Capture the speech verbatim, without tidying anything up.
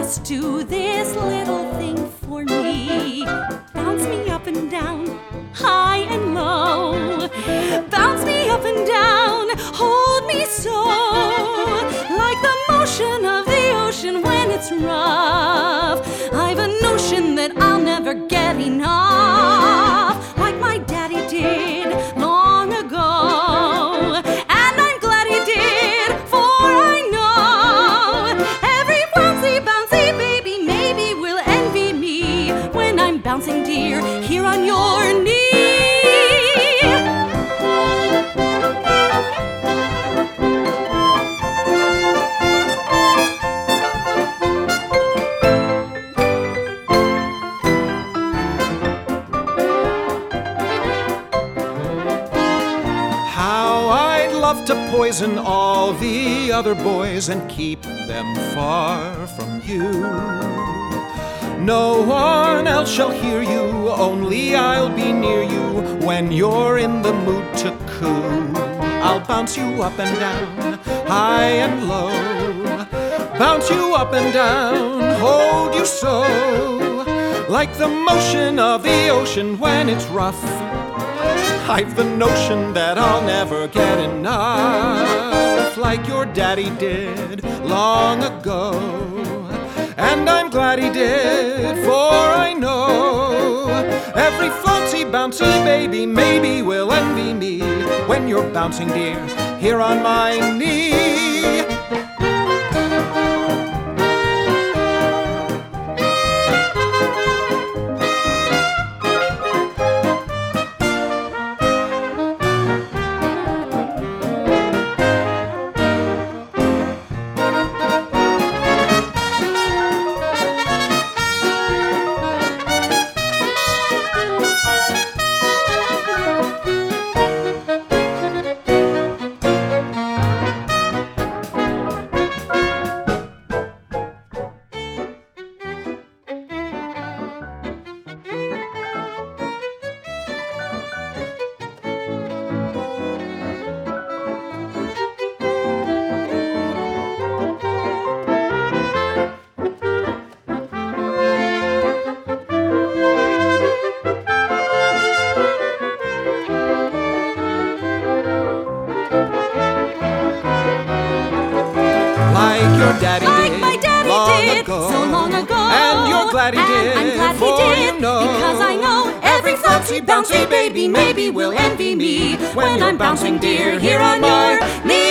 just do this little thing for me. Bounce me up and down, high and low. Bounce me up and down, hold me so, like the motion of the ocean when it's rough. I've a notion that I'll never get enough, like my daddy did long ago. And I'm glad he did, for I know every bouncy, bouncy baby maybe will envy me when I'm bouncing, dear, here on your knee. Love to poison all the other boys and keep them far from you. No one else shall hear you, only I'll be near you when you're in the mood to coo. I'll bounce you up and down, high and low. Bounce you up and down, hold you so, like the motion of the ocean when it's rough. I've the notion that I'll never get enough, like your daddy did long ago. And I'm glad he did, for I know every floatsy, bouncy baby maybe will envy me when you're bouncing, dear, here on my knee. Your daddy like did, my daddy long did ago. so long ago. And you're glad he and did, I'm glad for he did, you know because I know every floatsy, bouncy baby maybe will envy me when I'm bouncing, dear, here on your knee.